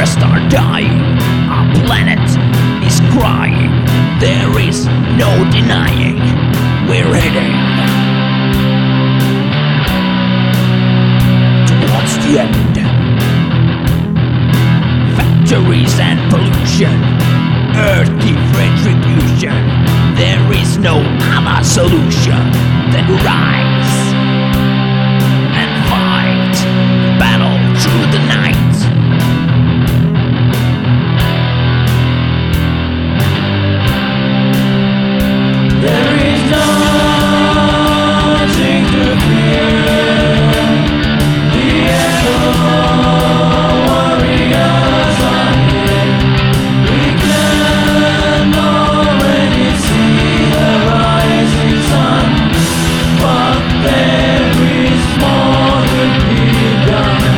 forests are dying, our planet is crying. There is no denying we're heading towards the end. Factories and pollution, earthy retribution. There is no other solution than rise and fight, battle through the night. There is nothing to fear. The echo warriors are here. We can already see the rising sun, but there is more to be done.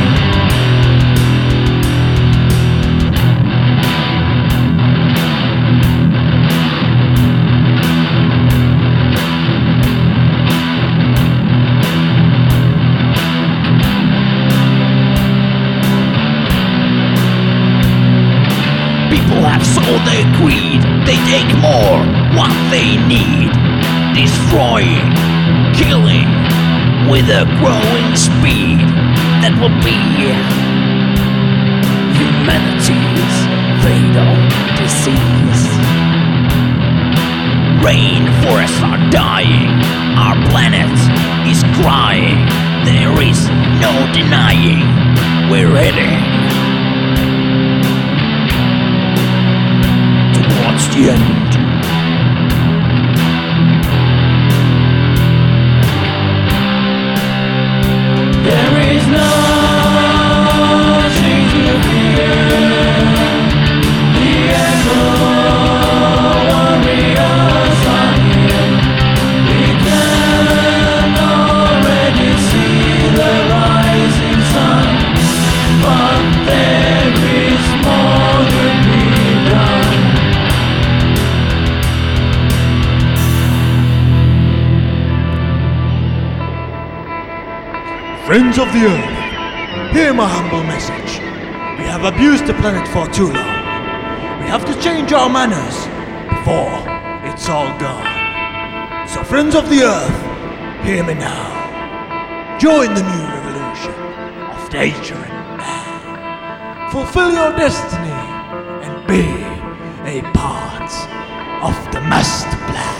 People have sold their greed, they take more what they need. Destroying, killing, with a growing speed that will be humanity's fatal disease. Rainforests are dying, our planet is crying. There is no denying we're heading towards the end. There is nothing to fear. The echo warriors are here. We can already see the rising sun, but there is more to be done. Friends of the Earth, hear my humble message. We have abused the planet for too long. We have to change our manners before it's all gone. So friends of the Earth, hear me now. Join the new revolution of nature and man. Fulfill your destiny and be a part of the master plan.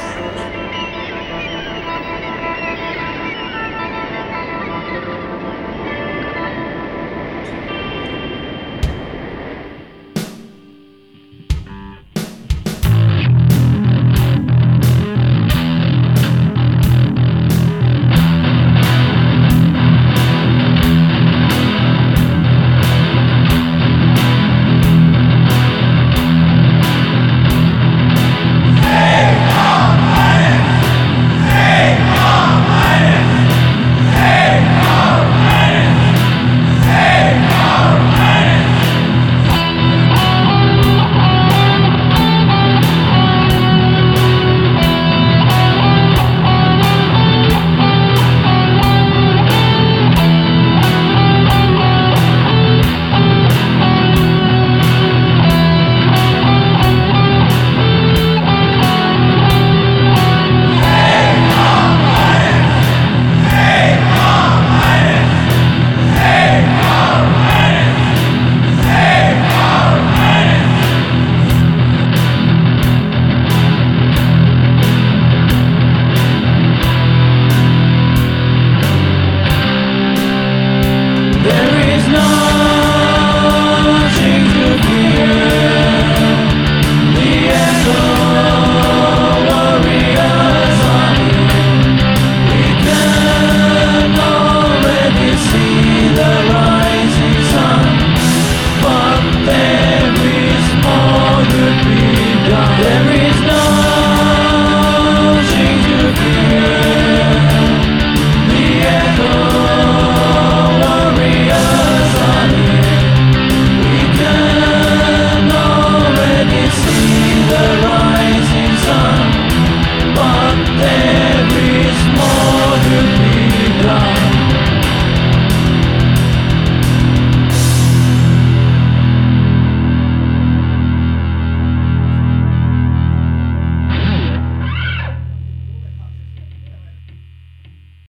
There is nothing to fear. The echo warriors are here. We can already see the rising sun, but there is more to be done. There is